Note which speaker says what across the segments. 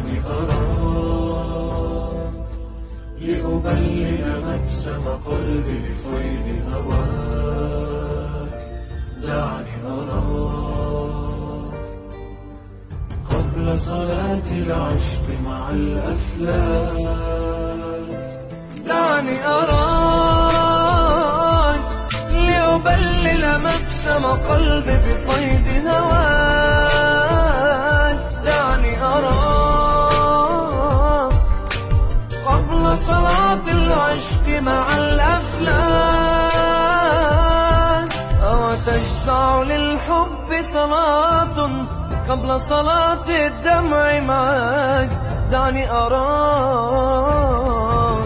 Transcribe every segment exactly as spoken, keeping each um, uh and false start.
Speaker 1: دعني أراك لأبلل مبسم قلبي بفيض هواك. دعني أراك قبل صلاة العشق مع الأفلاك. دعني أراك لأبلل مبسم قلبي بفيض هواك. دعني أراك قبل صلاة العشق مع الأفلاك. أو تجزع للحب صلاة قبل صلاة الدمع معاك. دعني أراك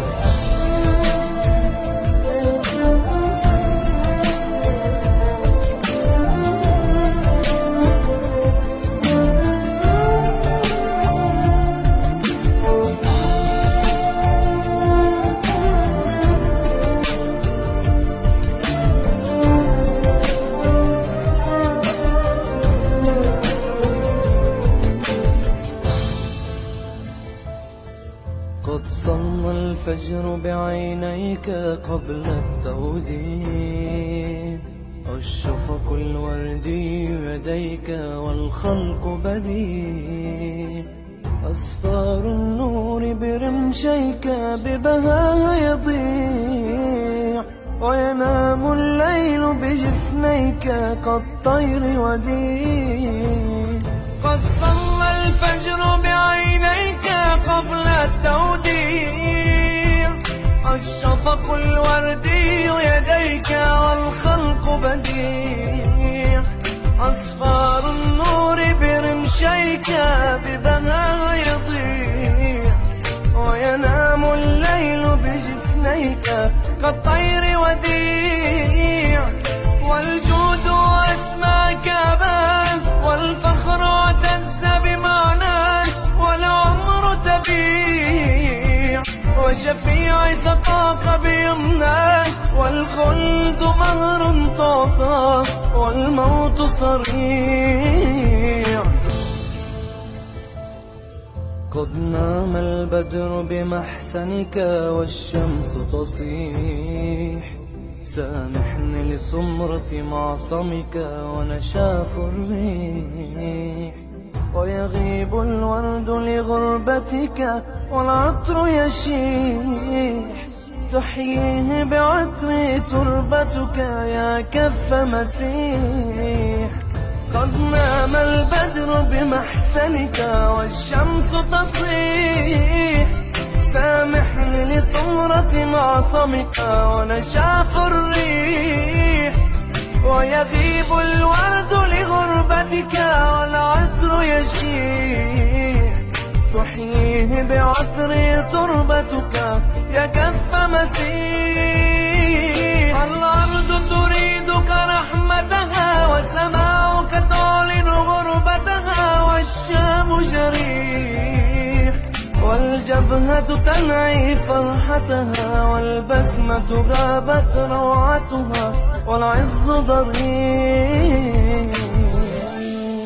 Speaker 1: قد صلى الفجر بعينيك قبل التوديع. الشفق الوردي يديك والخلق بديع. أصفار النور برمشيك ببهاها يضيع. وينام الليل بجفنيك كالطير وديع. قد صلى الفجر بعينيك قبل التوديع. الشفق الوردي يديك والخلق بديع. أصفار النور برمشيك ببهاها يضيع. وينام الليل بجفنيك كالطير وديع. والجود أسماك بان والفخر اعتز بمعناه. والعمر تبيع وشفيع سقاك بيمناه. والخلد مهر تعطى والموت صريع. قد نام البدر بمحسنك والشمس تصيح. سامحني لسمرة معصمك ونشاف الريح. ويغيب الورد لغربتك والعطر يشيح. تحييه بعطر تربتك يا كف مسيح. قد نام البدر بمحسنك والشمس تصيح. سامحني لسمرة معصمك ونشاف الريح. ويغيب الورد لغربتك والعطر يشيح. تحييه بعطر تربتك يا كف مسيح. الأرض تريدك رحمتها وسماؤك تعلن غربتها. والشام جريح والجبهة تنعي فرحتها. والبسمة غابت روعتها والعز ضريح.